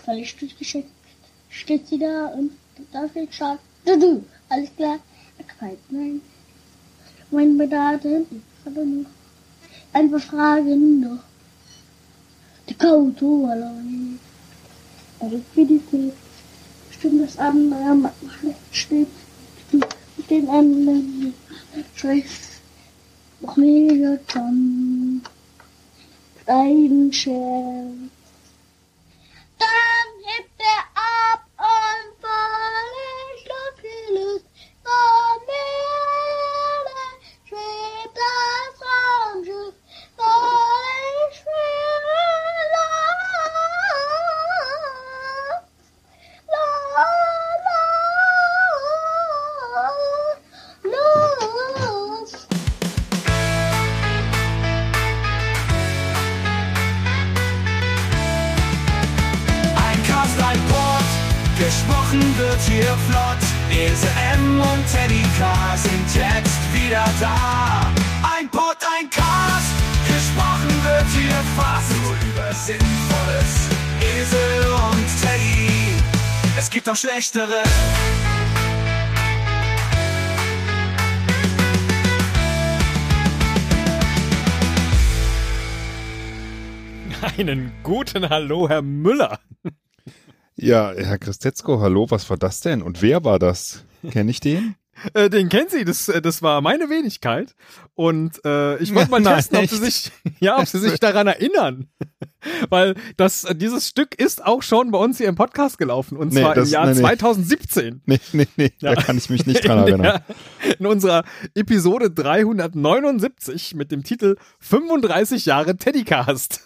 Völlig durchgeschickt steht sie da und da steht stark. Du, alles klar, gefällt mir. Mein Bedarf hinten, aber noch ein paar Fragen noch. Die Auto allein. Also wie die geht, stimmt das andere steht mit den anderen. Scheiß, noch mehr dann. Ein Scherz. Dann hebt er ab und völlig losgelöst von der Erde schwebt das Raumschiff völlig schwerelos. Los. Ein Port, gesprochen wird hier flott. Ese M und Teddy K sind jetzt wieder da. Ein Port, ein Cast, gesprochen wird hier fast nur über Sinnvolles. Esel und Teddy, es gibt auch schlechtere. Einen guten Hallo, Herr Müller. Ja, Herr Christetzko, hallo, was war das denn? Und wer war das? Kenne ich den? Den kennen Sie, das war meine Wenigkeit. Und ich wollte mal testen, ob Sie sich daran erinnern. Weil dieses Stück ist auch schon bei uns hier im Podcast gelaufen. Und zwar im Jahr 2017. Nee, ja. Da kann ich mich nicht dran erinnern. In unserer Episode 379 mit dem Titel 35 Jahre Teddycast.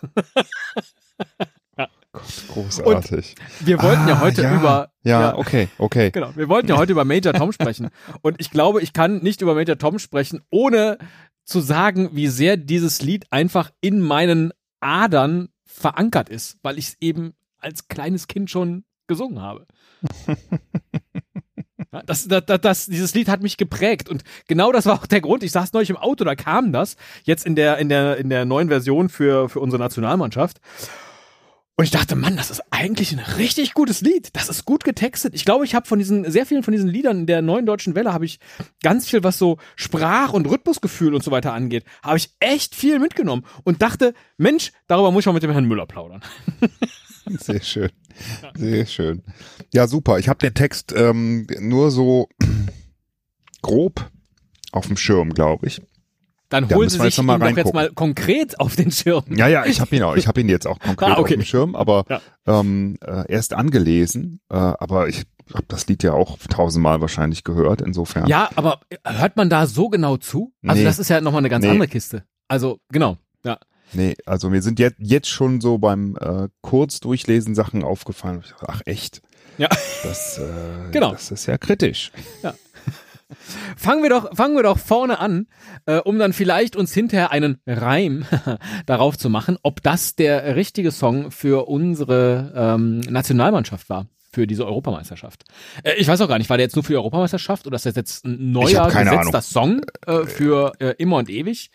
Großartig. Und wir wollten ja heute über... Ja, okay. Genau, wir wollten ja heute über Major Tom sprechen. Und ich glaube, ich kann nicht über Major Tom sprechen, ohne zu sagen, wie sehr dieses Lied einfach in meinen Adern verankert ist, weil ich es eben als kleines Kind schon gesungen habe. Ja, dieses Lied hat mich geprägt und genau das war auch der Grund. Ich saß neulich im Auto, da kam das jetzt in der neuen Version für unsere Nationalmannschaft. Und ich dachte, Mann, das ist eigentlich ein richtig gutes Lied. Das ist gut getextet. Ich glaube, ich habe sehr vielen von diesen Liedern in der Neuen Deutschen Welle habe ich ganz viel, was so Sprach- und Rhythmusgefühl und so weiter angeht, habe ich echt viel mitgenommen und dachte, Mensch, darüber muss ich auch mit dem Herrn Müller plaudern. Sehr schön. Sehr schön. Ja, super. Ich habe den Text nur so grob auf dem Schirm, glaube ich. Dann holen Sie sich ihn doch jetzt mal konkret auf den Schirm. Ja, ich habe ihn jetzt auch konkret auf dem Schirm, aber erst angelesen, aber ich habe das Lied ja auch 1000-mal wahrscheinlich gehört, insofern. Ja, aber hört man da so genau zu? Also das ist ja nochmal eine ganz andere Kiste. Also, genau, ja. Nee, also mir sind jetzt schon so beim Kurzdurchlesen Sachen aufgefallen. Ach echt? Ja. Das ist ja kritisch. Ja. Fangen wir doch vorne an, um dann vielleicht uns hinterher einen Reim darauf zu machen, ob das der richtige Song für unsere Nationalmannschaft war, für diese Europameisterschaft. Ich weiß auch gar nicht, war der jetzt nur für die Europameisterschaft oder ist das jetzt ein neuer gesetzter Song für immer und ewig?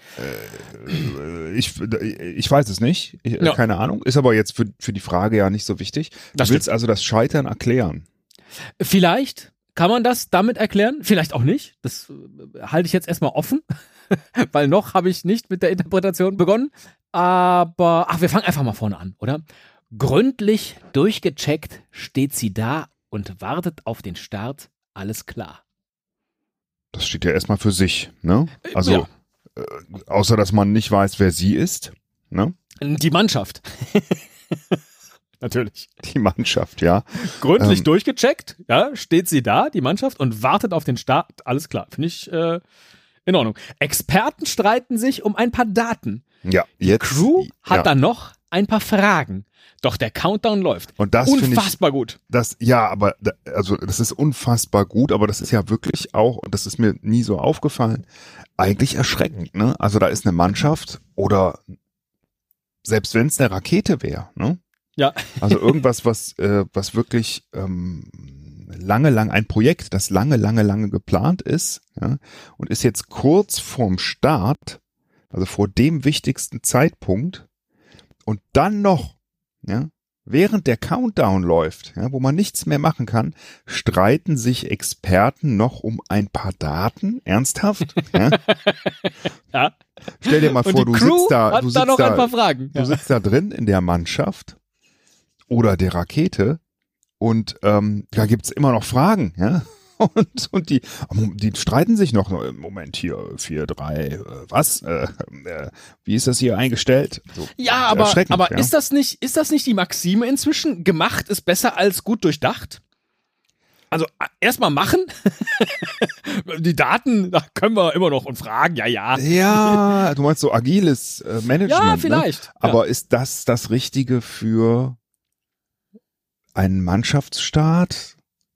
Ich weiß es nicht, keine Ahnung, ist aber jetzt für die Frage ja nicht so wichtig. Du willst also das Scheitern erklären? Vielleicht. Kann man das damit erklären? Vielleicht auch nicht. Das halte ich jetzt erstmal offen, weil noch habe ich nicht mit der Interpretation begonnen. Aber, wir fangen einfach mal vorne an, oder? Gründlich durchgecheckt steht sie da und wartet auf den Start. Alles klar. Das steht ja erstmal für sich, ne? Also, außer dass man nicht weiß, wer sie ist, ne? Die Mannschaft. Natürlich. Die Mannschaft, ja. Gründlich durchgecheckt, ja, steht sie da, die Mannschaft, und wartet auf den Start. Alles klar, finde ich in Ordnung. Experten streiten sich um ein paar Daten. Ja, die Crew hat dann noch ein paar Fragen. Doch der Countdown läuft. Und das unfassbar gut. Das ist unfassbar gut, aber das ist ja wirklich auch, und das ist mir nie so aufgefallen, eigentlich erschreckend, ne? Also da ist eine Mannschaft oder selbst wenn es eine Rakete wäre, ne? Ja. Also irgendwas, was wirklich ein Projekt, das lange geplant ist, ja, und ist jetzt kurz vorm Start, also vor dem wichtigsten Zeitpunkt, und dann noch, ja, während der Countdown läuft, ja, wo man nichts mehr machen kann, streiten sich Experten noch um ein paar Daten. Ernsthaft? Ja? Ja. Stell dir mal Und vor, die du Crew sitzt da, hat da noch ein paar Fragen. du sitzt da drin in der Mannschaft oder der Rakete und da gibt's immer noch Fragen, ja. Und die streiten sich noch, Moment hier, 4-3, was? Wie ist das hier eingestellt? So, Ja, aber ja. ist das nicht die Maxime inzwischen? Gemacht ist besser als gut durchdacht? Also erstmal machen. Die Daten, da können wir immer noch und fragen, ja. Ja, du meinst so agiles Management. Ja, vielleicht. Ne? Aber ist das Richtige für einen Mannschaftsstart?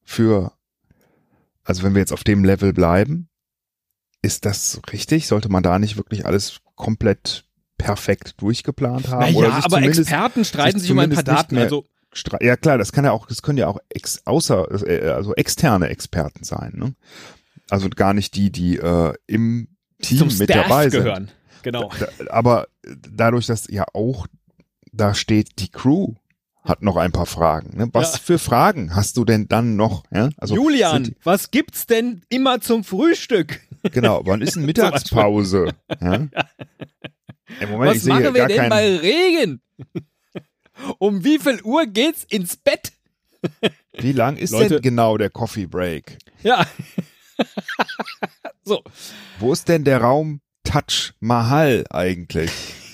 Also wenn wir jetzt auf dem Level bleiben, ist das richtig? Sollte man da nicht wirklich alles komplett perfekt durchgeplant haben? Naja, Oder sich aber Experten streiten sich um ein paar Daten. Also ja klar, das können ja auch externe Experten sein. Ne? Also gar nicht die im Team zum mit Staff dabei gehören. Genau. Aber dadurch, dass ja auch da steht, die Crew hat noch ein paar Fragen. Ne? Was für Fragen hast du denn dann noch? Ja? Also Julian, was gibt's denn immer zum Frühstück? Genau, wann ist eine Mittagspause? Ja? Im Moment, Was machen wir denn bei Regen? Um wie viel Uhr geht's ins Bett? Wie lang ist Leute, denn genau der Coffee Break? Ja. So. Wo ist denn der Raum Taj Mahal eigentlich?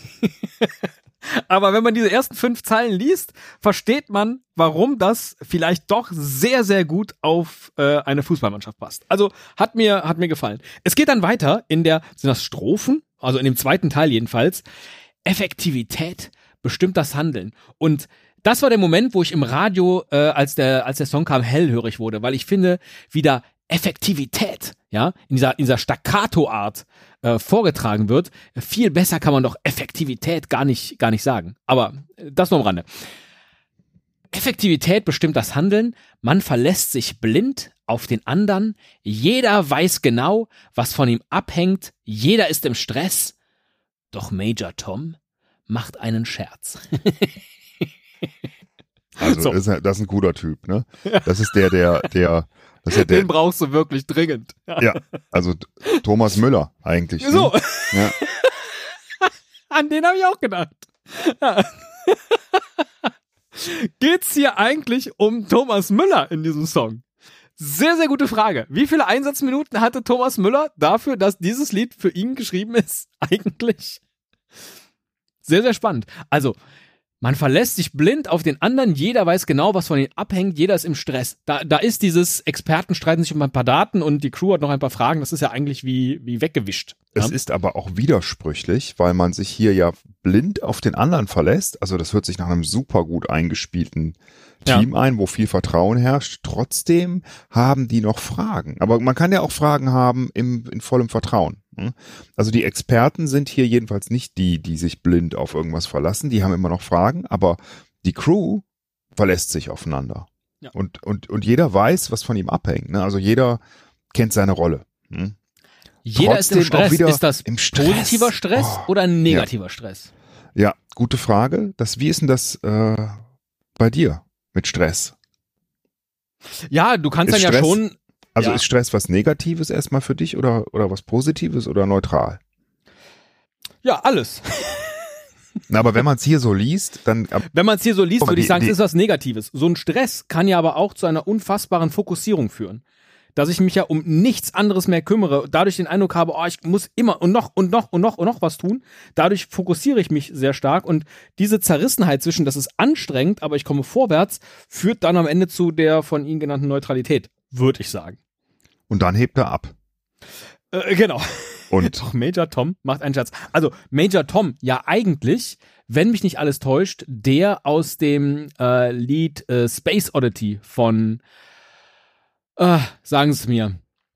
Aber wenn man diese ersten 5 Zeilen liest, versteht man, warum das vielleicht doch sehr, sehr gut auf eine Fußballmannschaft passt. Also hat mir gefallen. Es geht dann weiter sind das Strophen, also in dem zweiten Teil jedenfalls. Effektivität bestimmt das Handeln. Und das war der Moment, wo ich im Radio, als der Song kam, hellhörig wurde, weil ich finde, wieder Effektivität, ja, in dieser Staccato-Art vorgetragen wird. Viel besser kann man doch Effektivität gar nicht sagen. Aber das nur am Rande. Effektivität bestimmt das Handeln. Man verlässt sich blind auf den anderen. Jeder weiß genau, was von ihm abhängt. Jeder ist im Stress. Doch Major Tom macht einen Scherz. Also So. das ist ein guter Typ, ne? Das ist der das ist ja Den brauchst du wirklich dringend. ja, also Thomas Müller eigentlich. Ne? So. Ja. An den habe ich auch gedacht. Ja. Geht's hier eigentlich um Thomas Müller in diesem Song? Sehr, sehr gute Frage. Wie viele Einsatzminuten hatte Thomas Müller dafür, dass dieses Lied für ihn geschrieben ist? Eigentlich sehr, sehr spannend. Also, man verlässt sich blind auf den anderen, jeder weiß genau, was von ihm abhängt, jeder ist im Stress. Da ist dieses Experten streiten sich um ein paar Daten und die Crew hat noch ein paar Fragen, das ist ja eigentlich wie weggewischt. Es Ja? ist aber auch widersprüchlich, weil man sich hier ja blind auf den anderen verlässt. Also das hört sich nach einem super gut eingespielten Team ein, wo viel Vertrauen herrscht. Trotzdem haben die noch Fragen. Aber man kann ja auch Fragen haben in vollem Vertrauen. Also die Experten sind hier jedenfalls nicht die sich blind auf irgendwas verlassen. Die haben immer noch Fragen, aber die Crew verlässt sich aufeinander. Ja. Und jeder weiß, was von ihm abhängt. Ne? Also jeder kennt seine Rolle. Jeder ist im Trotzdem auch Stress. wieder Ist das im Stress. positiver Stress oder negativer Stress? Ja, gute Frage. Wie ist denn das bei dir mit Stress? Ja, du kannst Ist dann ja Stress- schon. Also Ja. ist Stress was Negatives erstmal für dich oder was Positives oder neutral? Ja, alles. Na, aber wenn man es hier so liest, dann Wenn man es hier so liest, Aber würde ich die- sagen, es die- ist was Negatives. So ein Stress kann ja aber auch zu einer unfassbaren Fokussierung führen. Dass ich mich ja um nichts anderes mehr kümmere, dadurch den Eindruck habe, oh, ich muss immer und noch was tun. Dadurch fokussiere ich mich sehr stark und diese Zerrissenheit zwischen, das ist anstrengend, aber ich komme vorwärts, führt dann am Ende zu der von Ihnen genannten Neutralität, würde ich sagen. und dann hebt er ab. Genau. Und Doch Major Tom macht einen Scherz. Also Major Tom, ja eigentlich, wenn mich nicht alles täuscht, der aus dem Lied Space Oddity von sagen Sie es mir.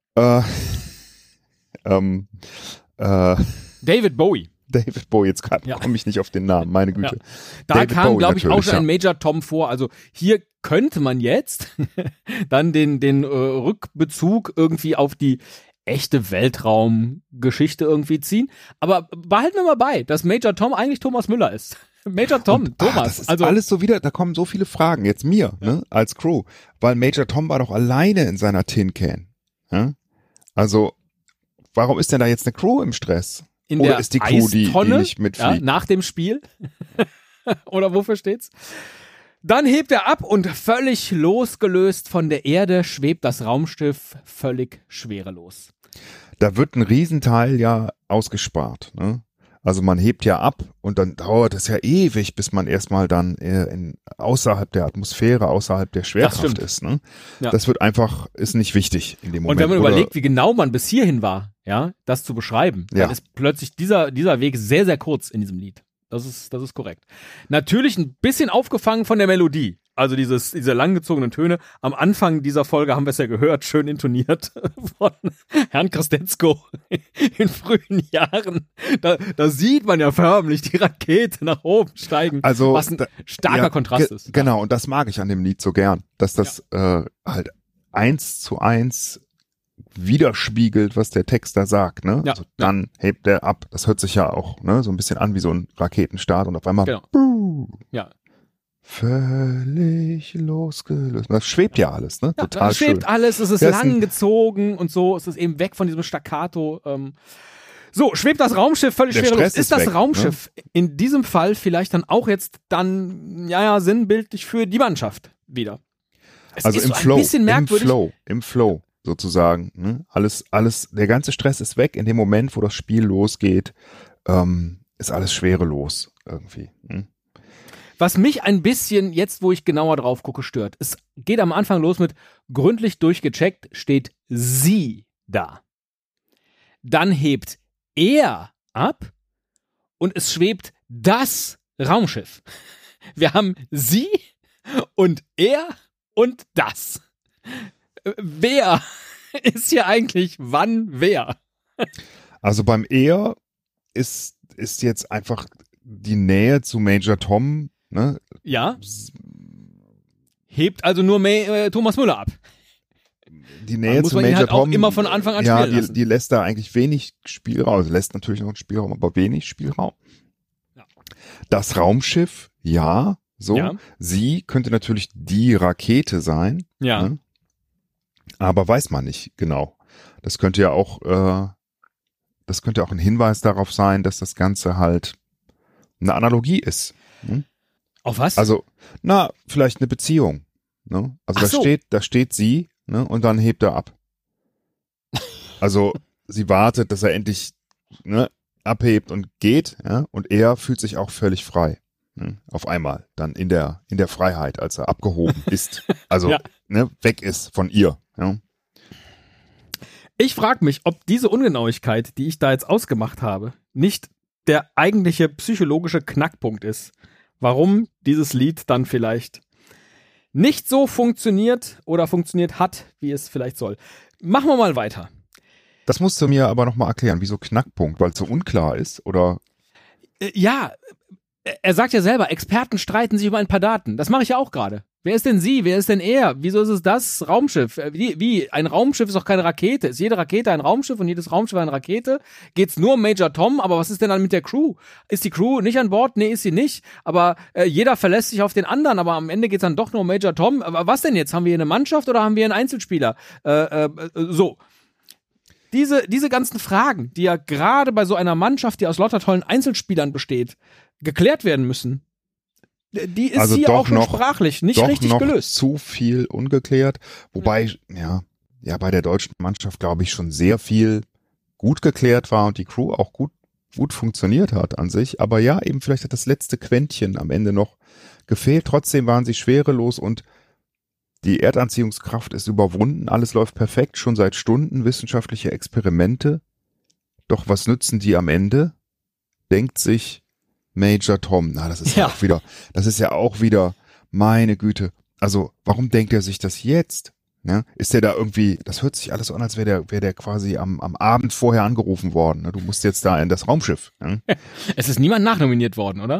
David Bowie. David Bowie, jetzt Ja. komme ich nicht auf den Namen, meine Güte. Da David kam, Bowie glaube ich, auch natürlich, schon ein Major Tom vor. Also hier könnte man jetzt dann den Rückbezug irgendwie auf die echte Weltraumgeschichte irgendwie ziehen. Aber behalten wir mal bei, dass Major Tom eigentlich Thomas Müller ist. Major Tom, Thomas. Das ist alles so wieder, da kommen so viele Fragen, jetzt mir, ne, als Crew. Weil Major Tom war doch alleine in seiner Tin Can. Ja? Also, warum ist denn da jetzt eine Crew im Stress? In Oder der ist die Crew, die nicht mitfliegt? Nach dem Spiel. Oder wofür steht's? Dann hebt er ab und völlig losgelöst von der Erde schwebt das Raumschiff völlig schwerelos. Da wird ein Riesenteil ja ausgespart, ne? Also man hebt ja ab und dann dauert es ja ewig, bis man erstmal dann außerhalb der Atmosphäre, außerhalb der Schwerkraft ist. Ne? Ja. Das wird einfach, ist nicht wichtig in dem Moment. Und wenn man überlegt, wie genau man bis hierhin war, ja, das zu beschreiben, dann ist plötzlich dieser Weg sehr, sehr kurz in diesem Lied. Das ist korrekt. Natürlich ein bisschen aufgefangen von der Melodie. Also diese langgezogenen Töne. Am Anfang dieser Folge haben wir es ja gehört, schön intoniert von Herrn Krastenko in frühen Jahren. Da sieht man ja förmlich die Rakete nach oben steigen, also, was ein starker Kontrast ist. Genau, und das mag ich an dem Lied so gern, dass das halt 1:1 widerspiegelt, was der Text da sagt. Ne? Ja, also dann hebt er ab. Das hört sich ja auch so ein bisschen an wie so ein Raketenstart und auf einmal ja. Völlig losgelöst. Das schwebt ja alles, ne? Total das schwebt schön. Alles, es ist langgezogen und so, es ist eben weg von diesem Staccato. So, schwebt das Raumschiff völlig schwerelos. Ist das Raumschiff in diesem Fall vielleicht dann auch jetzt dann, sinnbildlich für die Mannschaft wieder? Es also ist im so Flow, ein bisschen merkwürdig. Im Flow sozusagen. Ne? Alles, der ganze Stress ist weg. In dem Moment, wo das Spiel losgeht, ist alles schwerelos irgendwie. Ne? Was mich ein bisschen, jetzt wo ich genauer drauf gucke, stört. Es geht am Anfang los mit gründlich durchgecheckt, steht sie da. Dann hebt er ab und es schwebt das Raumschiff. Wir haben sie und er und das. Wer ist hier eigentlich wann wer? Also beim er ist jetzt einfach die Nähe zu Major Tom. Ne? Ja. Hebt also nur Thomas Müller ab. Die Nähe zu Major halt Tom auch immer von Anfang an spielen lassen. Die lässt da eigentlich wenig Spielraum. Also lässt natürlich noch einen Spielraum, aber wenig Spielraum. Ja. Das Raumschiff, ja. Sie könnte natürlich die Rakete sein. Ja. Ne? Aber weiß man nicht genau. Das könnte ja auch ein Hinweis darauf sein, dass das Ganze halt eine Analogie ist. Ne? Auf was? Also, vielleicht eine Beziehung. Ne? Also da steht sie, ne? Und dann hebt er ab. Also sie wartet, dass er endlich abhebt und geht, ja? Und er fühlt sich auch völlig frei. Ne? Auf einmal, dann in der Freiheit, als er abgehoben ist. Also weg ist von ihr. Ja? Ich frage mich, ob diese Ungenauigkeit, die ich da jetzt ausgemacht habe, nicht der eigentliche psychologische Knackpunkt ist, warum dieses Lied dann vielleicht nicht so funktioniert oder funktioniert hat, wie es vielleicht soll. Machen wir mal weiter. Das musst du mir aber nochmal erklären, wieso Knackpunkt, weil es so unklar ist, oder? Ja, er sagt ja selber, Experten streiten sich über ein paar Daten. Das mache ich ja auch gerade. Wer ist denn sie? Wer ist denn er? Wieso ist es das Raumschiff? Wie? Ein Raumschiff ist doch keine Rakete. Ist jede Rakete ein Raumschiff und jedes Raumschiff eine Rakete? Geht's nur um Major Tom? Aber was ist denn dann mit der Crew? Ist die Crew nicht an Bord? Nee, ist sie nicht. Aber jeder verlässt sich auf den anderen. Aber am Ende geht's dann doch nur um Major Tom. Aber was denn jetzt? Haben wir hier eine Mannschaft oder haben wir einen Einzelspieler? So. Diese ganzen Fragen, die ja gerade bei so einer Mannschaft, die aus lauter tollen Einzelspielern besteht, geklärt werden müssen. Die ist also hier auch schon sprachlich nicht richtig noch gelöst. Zu viel ungeklärt. Wobei, bei der deutschen Mannschaft, glaube ich, schon sehr viel gut geklärt war und die Crew auch gut funktioniert hat an sich. Aber ja, eben vielleicht hat das letzte Quäntchen am Ende noch gefehlt. Trotzdem waren sie schwerelos und die Erdanziehungskraft ist überwunden. Alles läuft perfekt, schon seit Stunden. Wissenschaftliche Experimente. Doch was nützen die am Ende? Denkt sich Major Tom. Das ist ja auch wieder, meine Güte. Also, warum denkt er sich das jetzt? Ja, ist der da irgendwie, das hört sich alles an, als wäre der quasi am Abend vorher angerufen worden. Ne? Du musst jetzt da in das Raumschiff. Ja? Es ist niemand nachnominiert worden, oder?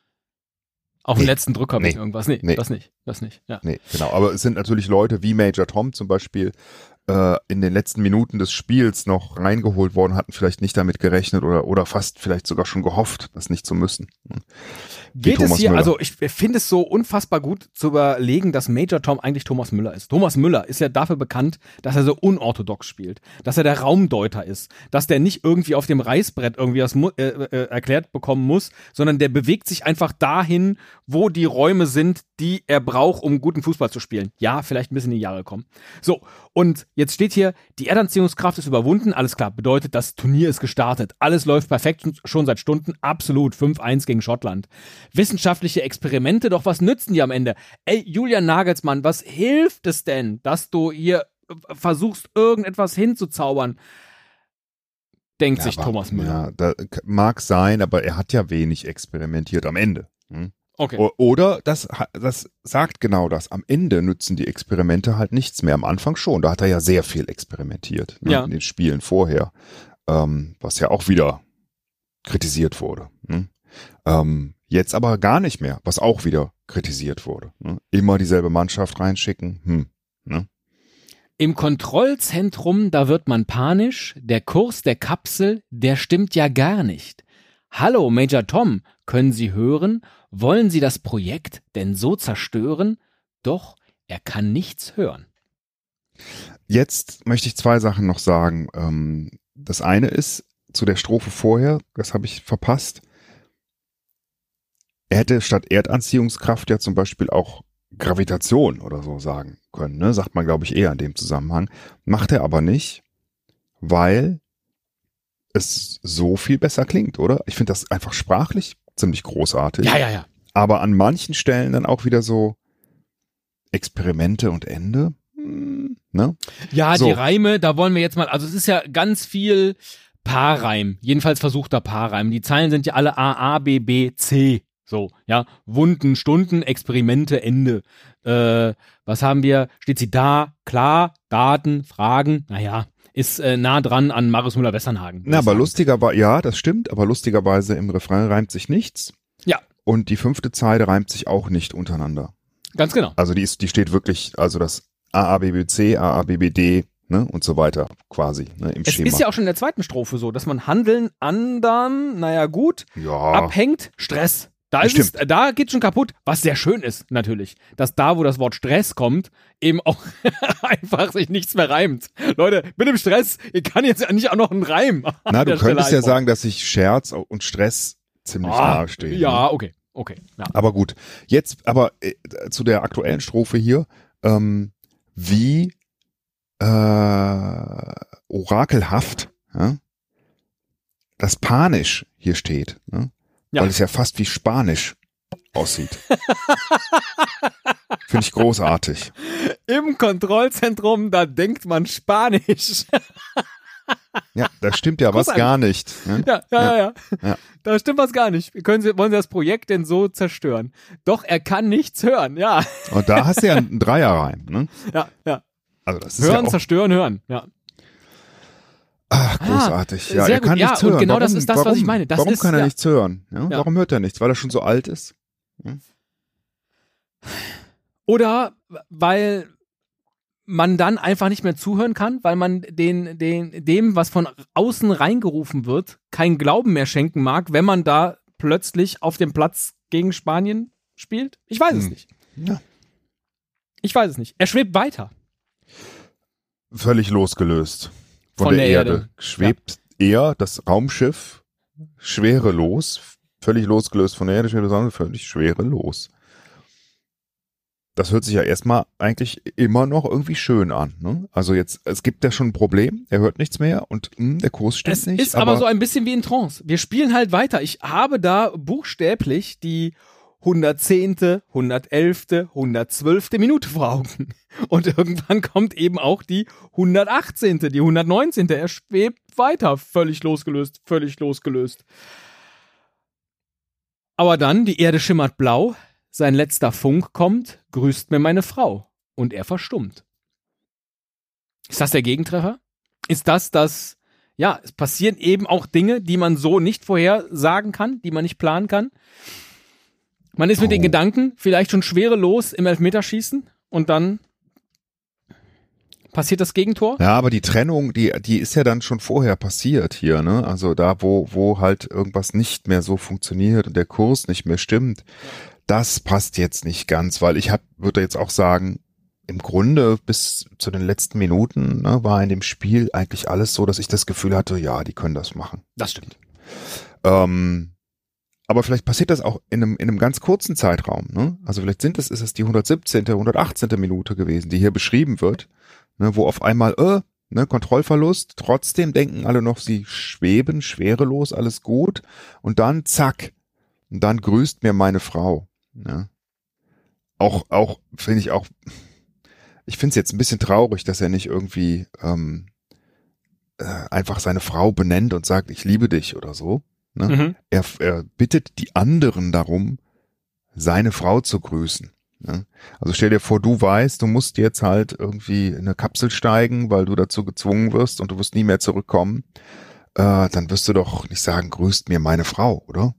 Auf den letzten Drücker mit irgendwas. Nee, das nicht. Ja. Nee, genau. Aber es sind natürlich Leute wie Major Tom zum Beispiel, in den letzten Minuten des Spiels noch reingeholt worden, hatten vielleicht nicht damit gerechnet oder fast vielleicht sogar schon gehofft, das nicht zu müssen. Geht es hier, also ich finde es so unfassbar gut zu überlegen, dass Major Tom eigentlich Thomas Müller ist. Thomas Müller ist ja dafür bekannt, dass er so unorthodox spielt, dass er der Raumdeuter ist, dass der nicht irgendwie auf dem Reißbrett irgendwie was erklärt bekommen muss, sondern der bewegt sich einfach dahin, wo die Räume sind, die er braucht, um guten Fußball zu spielen. Ja, vielleicht ein bisschen in die Jahre kommen. So, und jetzt steht hier, die Erdanziehungskraft ist überwunden, alles klar, bedeutet, das Turnier ist gestartet. Alles läuft perfekt, schon seit Stunden, absolut, 5-1 gegen Schottland. Wissenschaftliche Experimente, doch was nützen die am Ende? Ey, Julian Nagelsmann, was hilft es denn, dass du hier versuchst, irgendetwas hinzuzaubern? Denkt sich Thomas Müller. Ja, das mag sein, aber er hat ja wenig experimentiert am Ende. Okay. Oder das sagt genau das. Am Ende nützen die Experimente halt nichts mehr. Am Anfang schon. Da hat er ja sehr viel experimentiert. Ne, ja. In den Spielen vorher. Was ja auch wieder kritisiert wurde. Ne? Jetzt aber gar nicht mehr, was auch wieder kritisiert wurde. Ne? Immer dieselbe Mannschaft reinschicken. Ne? Im Kontrollzentrum, da wird man panisch. Der Kurs der Kapsel, der stimmt ja gar nicht. Hallo, Major Tom, können Sie hören? Wollen Sie das Projekt denn so zerstören? Doch, er kann nichts hören. Jetzt möchte ich 2 Sachen noch sagen. Das eine ist zu der Strophe vorher, das habe ich verpasst. Er hätte statt Erdanziehungskraft ja zum Beispiel auch Gravitation oder so sagen können, ne? Sagt man, glaube ich, eher in dem Zusammenhang. Macht er aber nicht, weil es so viel besser klingt, oder? Ich finde das einfach sprachlich ziemlich großartig. Ja. Aber an manchen Stellen dann auch wieder so Experimente und Ende. Ne? Ja, so. Die Reime, da wollen wir jetzt mal, also es ist ja ganz viel Paarreim, jedenfalls versuchter Paarreim. Die Zeilen sind ja alle A, A, B, B, C. So, ja, Wunden, Stunden, Experimente, Ende. Was haben wir? Steht sie da? Klar, Daten, Fragen, naja, ist nah dran an Marius Müller-Westernhagen. Na, aber lustigerweise, ja, das stimmt, aber lustigerweise im Refrain reimt sich nichts. Ja. Und die 5. Zeile reimt sich auch nicht untereinander. Ganz genau. Also die steht wirklich, also das AABBC, AABBD, ne, und so weiter, quasi, ne, im Schema. Es ist ja auch schon in der 2. Strophe so, dass man Handeln, Andern, naja gut, abhängt, Stress. Da geht's schon kaputt, was sehr schön ist, natürlich. Dass da, wo das Wort Stress kommt, eben auch einfach sich nichts mehr reimt. Leute, mit dem Stress, ihr kann jetzt ja nicht auch noch einen Reim. Na, du könntest ja sagen, dass sich Scherz und Stress ziemlich nahe stehen. Ja, ne? Okay. Ja. Aber gut, jetzt aber zu der aktuellen Strophe hier, wie orakelhaft das Panisch hier steht, ne? Ja. Weil es ja fast wie Spanisch aussieht. Finde ich großartig. Im Kontrollzentrum, da denkt man Spanisch. Ja, da stimmt ja was gar nicht. Ne? Ja. Da stimmt was gar nicht. Wollen Sie das Projekt denn so zerstören? Doch, er kann nichts hören, ja. Und da hast du ja einen Dreierreim, ne? Ja. Also das ist hören, ja auch zerstören, hören, ja. Ach, großartig. Ja, sehr er kann gut. nichts hören. Und genau warum, das ist das, was ich meine. Warum kann er nichts hören? Ja? Warum hört er nichts? Weil er schon so alt ist? Ja? Oder weil man dann einfach nicht mehr zuhören kann, weil man dem, was von außen reingerufen wird, keinen Glauben mehr schenken mag, wenn man da plötzlich auf dem Platz gegen Spanien spielt? Ich weiß es nicht. Ja. Ich weiß es nicht. Er schwebt weiter. Völlig losgelöst von der Erde. Schwebt er, das Raumschiff, schwerelos, völlig losgelöst von der Erde, völlig schwerelos. Das hört sich ja erstmal eigentlich immer noch irgendwie schön an. Ne? Also jetzt, es gibt ja schon ein Problem, er hört nichts mehr und der Kurs stimmt nicht. Es ist aber so ein bisschen wie in Trance. Wir spielen halt weiter. Ich habe da buchstäblich die 110., 111., 112. Minute vor Augen. Und irgendwann kommt eben auch die 118., die 119. Er schwebt weiter, völlig losgelöst. Aber dann, die Erde schimmert blau, sein letzter Funk kommt, grüßt mir meine Frau. Und er verstummt. Ist das der Gegentreffer? Ist das, ja, es passieren eben auch Dinge, die man so nicht vorhersagen kann, die man nicht planen kann. Man ist mit den Gedanken vielleicht schon schwerelos im Elfmeterschießen und dann passiert das Gegentor. Ja, aber die Trennung, die ist ja dann schon vorher passiert hier, ne? Also da, wo halt irgendwas nicht mehr so funktioniert und der Kurs nicht mehr stimmt, das passt jetzt nicht ganz, weil würde jetzt auch sagen, im Grunde bis zu den letzten Minuten, ne, war in dem Spiel eigentlich alles so, dass ich das Gefühl hatte, ja, die können das machen. Das stimmt. Aber vielleicht passiert das auch in einem ganz kurzen Zeitraum, ne? Also vielleicht ist es die 117., 118. Minute gewesen, die hier beschrieben wird, ne, wo auf einmal, Kontrollverlust, trotzdem denken alle noch, sie schweben, schwerelos, alles gut, und dann zack, und dann grüßt mir meine Frau, ne? Auch finde ich auch, ich finde es jetzt ein bisschen traurig, dass er nicht irgendwie einfach seine Frau benennt und sagt, ich liebe dich oder so. Ne? Mhm. Er bittet die anderen darum, seine Frau zu grüßen. Ne? Also stell dir vor, du weißt, du musst jetzt halt irgendwie in eine Kapsel steigen, weil du dazu gezwungen wirst und du wirst nie mehr zurückkommen. Dann wirst du doch nicht sagen, grüßt mir meine Frau, oder?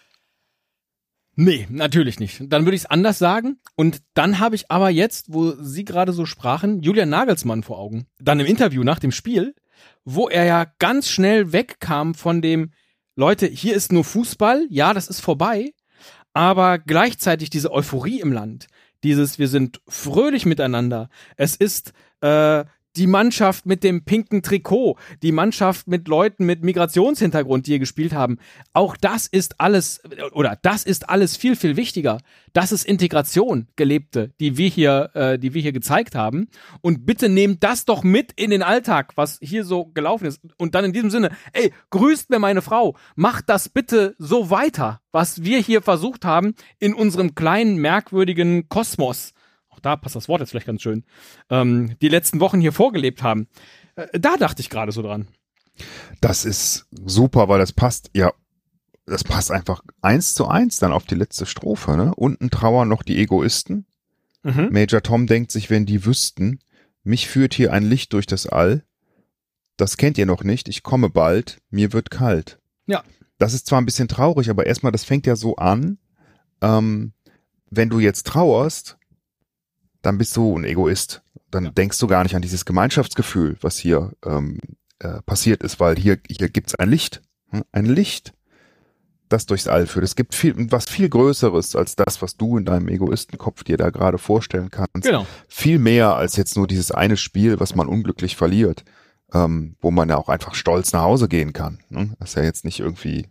Nee, natürlich nicht. Dann würde ich es anders sagen. Und dann habe ich aber jetzt, wo Sie gerade so sprachen, Julian Nagelsmann vor Augen. Dann im Interview nach dem Spiel, wo er ja ganz schnell wegkam von dem, Leute, hier ist nur Fußball, ja, das ist vorbei, aber gleichzeitig diese Euphorie im Land, wir sind fröhlich miteinander, es ist die Mannschaft mit dem pinken Trikot, die Mannschaft mit Leuten mit Migrationshintergrund, die hier gespielt haben, auch das ist alles viel, viel wichtiger. Das ist Integration, gelebte, die wir hier gezeigt haben. Und bitte nehmt das doch mit in den Alltag, was hier so gelaufen ist. Und dann in diesem Sinne, grüßt mir meine Frau, macht das bitte so weiter, was wir hier versucht haben in unserem kleinen, merkwürdigen Kosmos. Da passt das Wort jetzt vielleicht ganz schön, die letzten Wochen hier vorgelebt haben. Da dachte ich gerade so dran. Das ist super, weil das passt einfach 1:1 dann auf die letzte Strophe, ne? Unten trauern noch die Egoisten. Mhm. Major Tom denkt sich, wenn die wüssten, mich führt hier ein Licht durch das All. Das kennt ihr noch nicht, ich komme bald, mir wird kalt. Ja. Das ist zwar ein bisschen traurig, aber erstmal, das fängt ja so an, wenn du jetzt trauerst, dann bist du ein Egoist. Dann denkst du gar nicht an dieses Gemeinschaftsgefühl, was hier passiert ist, weil hier gibt's ein Licht. Ein Licht, das durchs All führt. Es gibt was viel Größeres als das, was du in deinem Egoistenkopf dir da gerade vorstellen kannst. Genau. Viel mehr als jetzt nur dieses eine Spiel, was man unglücklich verliert, wo man ja auch einfach stolz nach Hause gehen kann. Ne? Das ist ja jetzt nicht irgendwie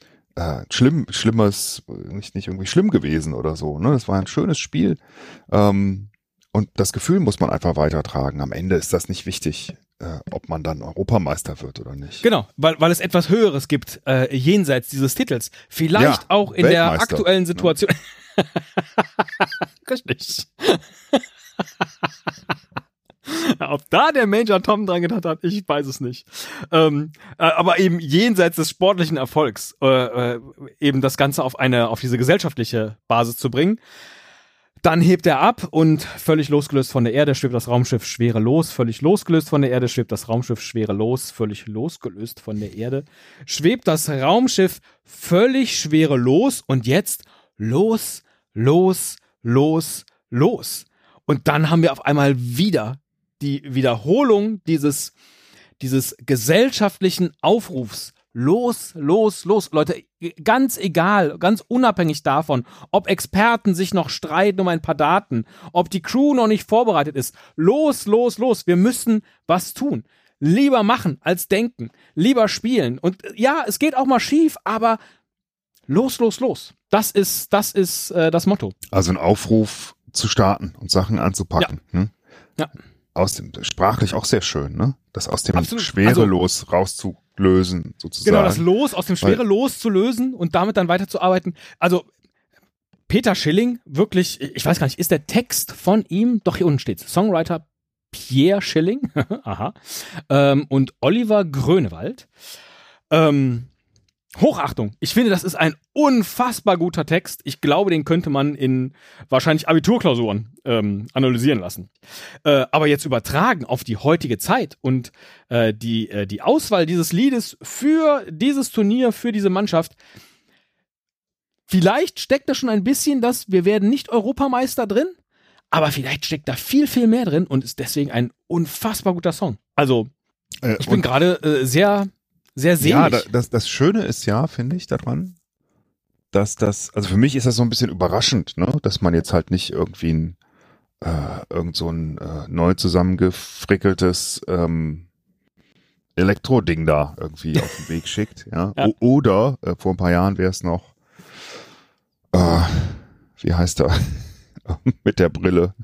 nicht irgendwie schlimm gewesen oder so. Ne? Das war ein schönes Spiel. Und das Gefühl muss man einfach weitertragen. Am Ende ist das nicht wichtig, ob man dann Europameister wird oder nicht. Genau, weil es etwas Höheres gibt, jenseits dieses Titels. Vielleicht auch in der aktuellen Situation. Ne? Richtig. Ob da der Major Tom dran gedacht hat, ich weiß es nicht. Aber eben jenseits des sportlichen Erfolgs, eben das Ganze auf diese gesellschaftliche Basis zu bringen. Dann hebt er ab und völlig losgelöst von der Erde schwebt das Raumschiff schwerelos. Völlig losgelöst von der Erde schwebt das Raumschiff schwerelos. Völlig losgelöst von der Erde schwebt das Raumschiff völlig schwerelos. Und jetzt los, los, los, los. Und dann haben wir auf einmal wieder die Wiederholung dieses gesellschaftlichen Aufrufs. Los, los, los. Leute, ganz egal, ganz unabhängig davon, ob Experten sich noch streiten um ein paar Daten, ob die Crew noch nicht vorbereitet ist. Los, los, los. Wir müssen was tun. Lieber machen als denken. Lieber spielen. Und ja, es geht auch mal schief, aber los, los, los. Das ist das Motto. Also ein Aufruf zu starten und Sachen anzupacken. Ja. Ne? Ja. Sprachlich auch sehr schön, ne? Das aus dem Absolut. Schwerelos rauszulösen, sozusagen. Genau, das Los aus dem Schwerelos zu lösen und damit dann weiterzuarbeiten. Also Peter Schilling, wirklich, ich weiß gar nicht, ist der Text von ihm, doch hier unten steht's, Songwriter Pierre Schilling, aha, und Oliver Grönewald. Hochachtung. Ich finde, das ist ein unfassbar guter Text. Ich glaube, den könnte man in wahrscheinlich Abiturklausuren analysieren lassen. Aber jetzt übertragen auf die heutige Zeit und die Auswahl dieses Liedes für dieses Turnier, für diese Mannschaft. Vielleicht steckt da schon ein bisschen wir werden nicht Europameister drin, aber vielleicht steckt da viel, viel mehr drin und ist deswegen ein unfassbar guter Song. Also, ich bin gerade sehr, sehr selig. Ja, das Schöne ist ja, finde ich, daran, dass also für mich ist das so ein bisschen überraschend, ne, dass man jetzt halt nicht irgendwie irgend so ein neu zusammengefrickeltes Elektro-Ding da irgendwie auf den Weg schickt, ja. Ja. Oder vor ein paar Jahren wäre es noch, wie heißt er, mit der Brille,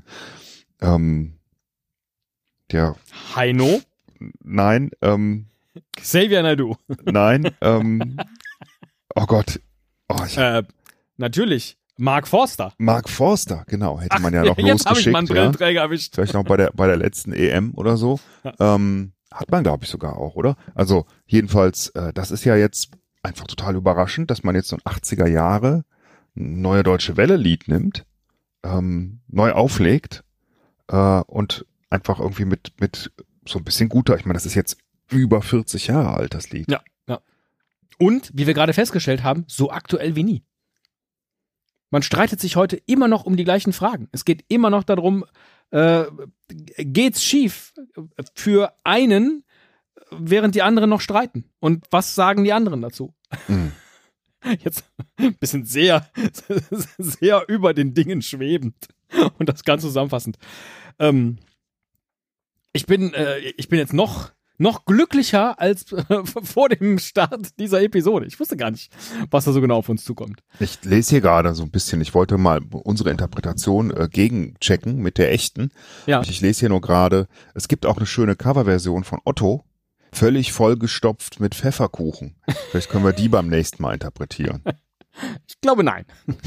der, Heino, nein, Xavier Naidoo. nein, oh Gott, Natürlich, Mark Forster. Mark Forster, genau, hätte man ja noch Jetzt habe ich losgeschickt, mal einen Brillenträger erwischt. vielleicht noch bei der letzten EM oder so, hat man glaube ich sogar auch, oder? Also jedenfalls, das ist ja jetzt einfach total überraschend, dass man jetzt so ein 80er Jahre Neue Deutsche Welle Lied nimmt, neu auflegt und einfach irgendwie mit so ein bisschen guter, ich meine, das ist jetzt über 40 Jahre alt, das Lied. Ja. Und, wie wir gerade festgestellt haben, so aktuell wie nie. Man streitet sich heute immer noch um die gleichen Fragen. Es geht immer noch darum, geht's schief für einen, während die anderen noch streiten? Und was sagen die anderen dazu? Mhm. Jetzt ein bisschen sehr, sehr über den Dingen schwebend und das ganz zusammenfassend. Ich bin jetzt noch glücklicher als vor dem Start dieser Episode. Ich wusste gar nicht, was da so genau auf uns zukommt. Ich lese hier gerade so ein bisschen, ich wollte mal unsere Interpretation gegenchecken mit der echten. Ja. Ich lese hier nur gerade, es gibt auch eine schöne Coverversion von Otto, völlig vollgestopft mit Pfefferkuchen. Vielleicht können wir die beim nächsten Mal interpretieren. Ich glaube, nein.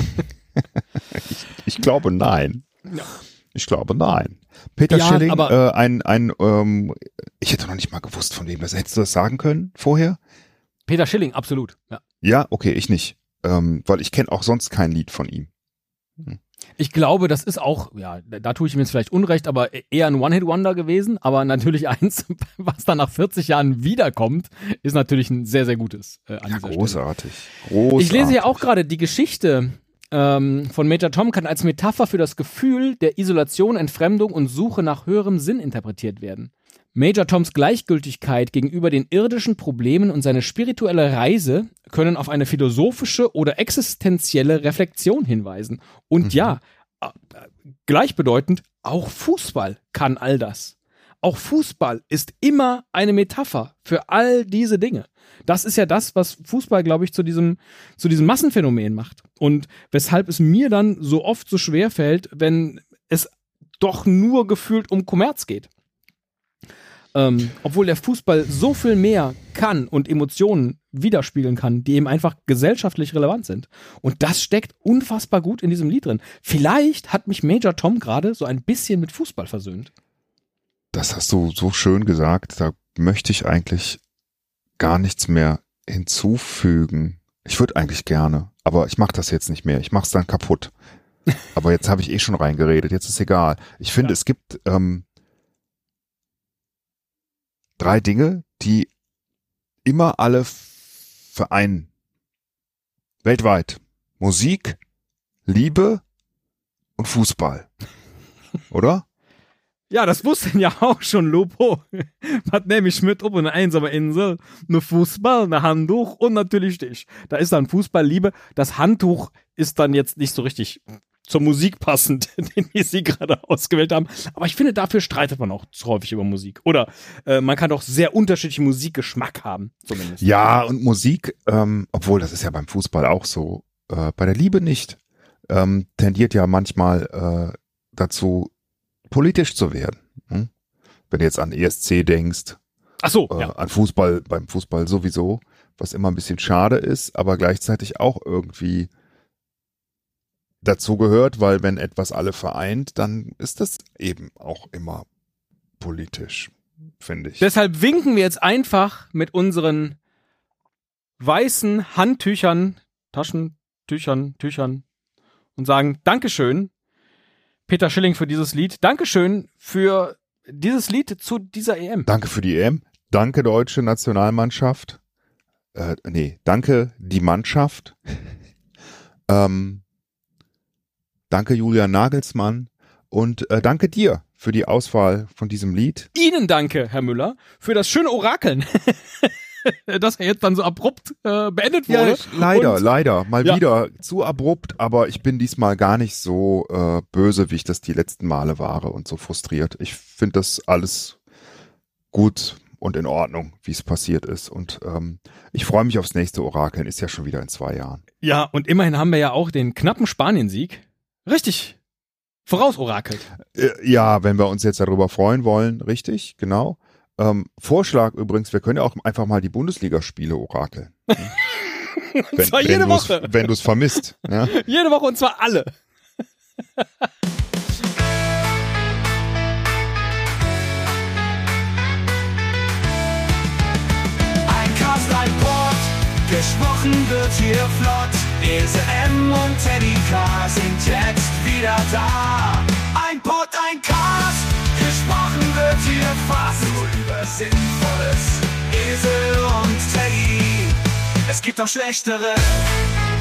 Ich glaube, nein. Ja. Ich glaube, nein. Peter Ja, Schilling, aber- ich hätte noch nicht mal gewusst, von wem das. Hättest du das sagen können vorher? Peter Schilling, absolut. Ja. Ja, okay, ich nicht. Weil ich kenne auch sonst kein Lied von ihm. Ich glaube, das ist auch, ja, da tue ich ihm jetzt vielleicht Unrecht, aber eher ein One-Hit-Wonder gewesen. Aber natürlich eins, was dann nach 40 Jahren wiederkommt, ist natürlich ein sehr, sehr gutes. An Ja, dieser großartig. Ich lese ja auch gerade die Geschichte von Major Tom kann als Metapher für das Gefühl der Isolation, Entfremdung und Suche nach höherem Sinn interpretiert werden. Major Toms Gleichgültigkeit gegenüber den irdischen Problemen und seine spirituelle Reise können auf eine philosophische oder existenzielle Reflexion hinweisen. Und ja, gleichbedeutend, auch Fußball kann all das. Auch Fußball ist immer eine Metapher für all diese Dinge. Das ist ja das, was Fußball, glaube ich, zu diesem Massenphänomen macht. Und weshalb es mir dann so oft so schwer fällt, wenn es doch nur gefühlt um Kommerz geht. Obwohl der Fußball so viel mehr kann und Emotionen widerspiegeln kann, die eben einfach gesellschaftlich relevant sind. Und das steckt unfassbar gut in diesem Lied drin. Vielleicht hat mich Major Tom gerade so ein bisschen mit Fußball versöhnt. Das hast du so schön gesagt. Da möchte ich eigentlich gar nichts mehr hinzufügen. Ich würde eigentlich gerne, aber ich mache das jetzt nicht mehr. Ich mache es dann kaputt. Aber jetzt habe ich eh schon reingeredet. Jetzt ist egal. Ich finde, es gibt 3 Dinge, die immer alle vereinen. Weltweit. Musik, Liebe und Fußball. Oder? Ja, das wussten ja auch schon Lupo. Was nehme ich mit auf eine einsame Insel? Ne Fußball, ne Handtuch und natürlich Stich. Da ist dann Fußballliebe. Das Handtuch ist dann jetzt nicht so richtig zur Musik passend, den Sie gerade ausgewählt haben. Aber ich finde, dafür streitet man auch zu häufig über Musik. Oder man kann doch sehr unterschiedlichen Musikgeschmack haben, zumindest. Ja, und Musik, obwohl das ist ja beim Fußball auch so, bei der Liebe nicht, tendiert ja manchmal dazu, politisch zu werden. Hm? Wenn du jetzt an ESC denkst, Ach so, ja. an Fußball, beim Fußball sowieso, was immer ein bisschen schade ist, aber gleichzeitig auch irgendwie dazu gehört, weil wenn etwas alle vereint, dann ist das eben auch immer politisch, finde ich. Deshalb winken wir jetzt einfach mit unseren weißen Handtüchern, Tüchern und sagen Dankeschön, Peter Schilling, für dieses Lied. Dankeschön für dieses Lied zu dieser EM. Danke für die EM. Danke, deutsche Nationalmannschaft. Danke, die Mannschaft. Danke, Julian Nagelsmann. Und danke dir für die Auswahl von diesem Lied. Ihnen danke, Herr Müller, für das schöne Orakeln, das ja jetzt dann so abrupt beendet wurde. Ja, Und leider. Mal wieder zu abrupt, aber ich bin diesmal gar nicht so böse, wie ich das die letzten Male war und so frustriert. Ich finde das alles gut und in Ordnung, wie es passiert ist. Und ich freue mich aufs nächste Orakeln. Ist ja schon wieder in 2 Jahren. Ja, und immerhin haben wir ja auch den knappen Spanien-Sieg richtig vorausorakelt. Ja, wenn wir uns jetzt darüber freuen wollen, richtig, genau. Vorschlag übrigens, wir können ja auch einfach mal die Bundesligaspiele orakeln. Und zwar jede Woche. Wenn du es vermisst. Ja? Jede Woche und zwar alle. Ein Cast, ein Pod, gesprochen wird hier flott. Ese M und Teddy K sind jetzt wieder da. Ein Pod, ein Cast, gesprochen wird hier fast nur über Sinnvolles. Esel und Teddy, es gibt auch schlechtere.